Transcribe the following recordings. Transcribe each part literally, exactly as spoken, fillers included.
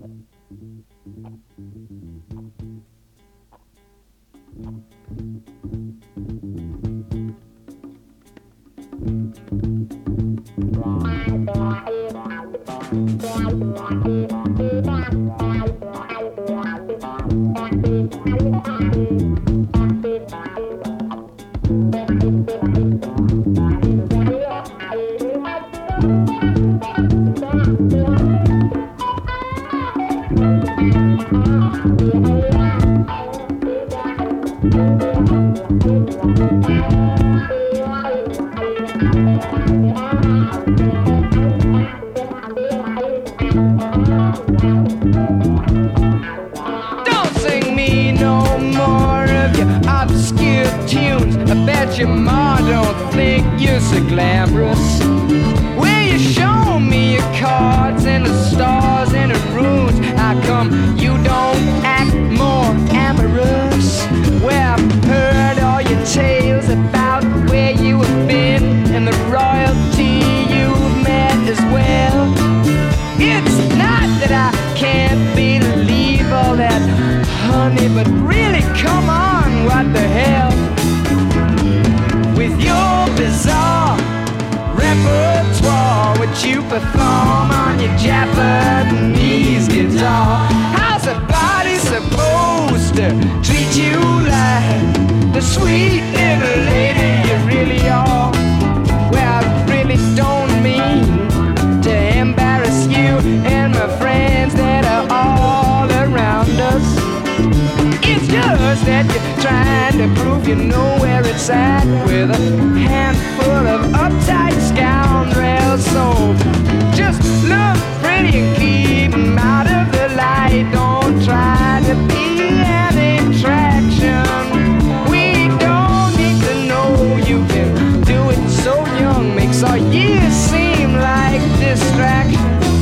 Don't sing me no more of your obscure tunes. I bet your ma don't think you're so glamorous. Will you show me your cards and the stars and the runes? How come you don't act more amorous? Well, I've heard all your tales about where you have been and the royalty you've met as well. It's not that I can't believe all that, honey, but really, come on, what the hell? With your bizarre repertoire, which you perform on your Japanese guitar, how's a body supposed to treat you like the sweet little lady you really are? Well, I really don't mean to embarrass you and my friends that are all around us. It's just that you're trying to prove you know where it's at with a handful of uptight scoundrels. So just look pretty and keep 'em out of the light. Don't try to be an attraction. We don't need to know you can do it so young. Makes our years seem like distraction.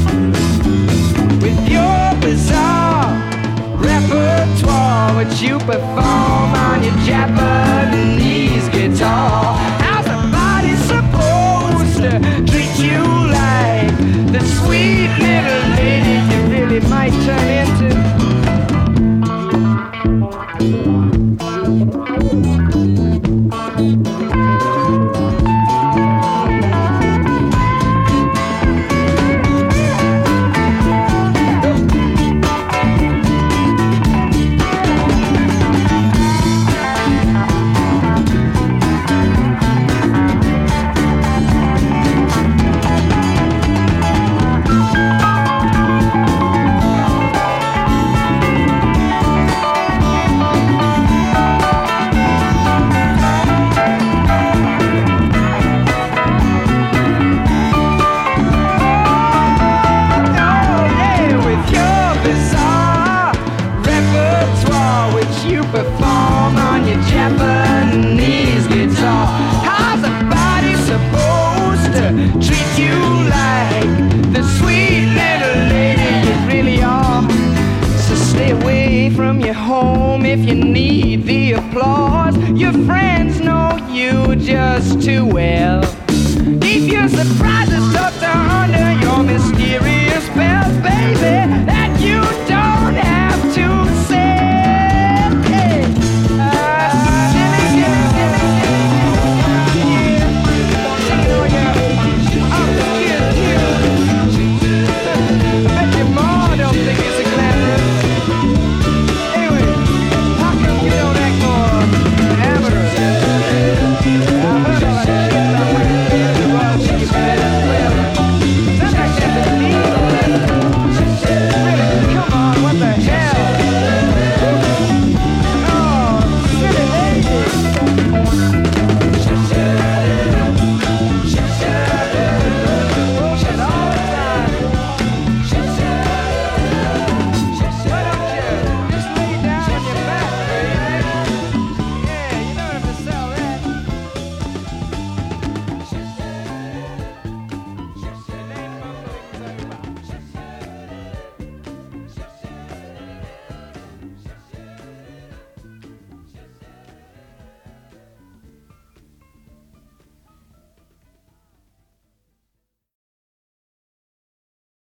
With your bizarre repertoire, which you perform on your Japanese guitar, how's a body supposed to treat you like the sweet little lady you really might turn into? Perform on your Japanese guitar, how's a body supposed to treat you like the sweet little lady you really are? So stay away from your home if you need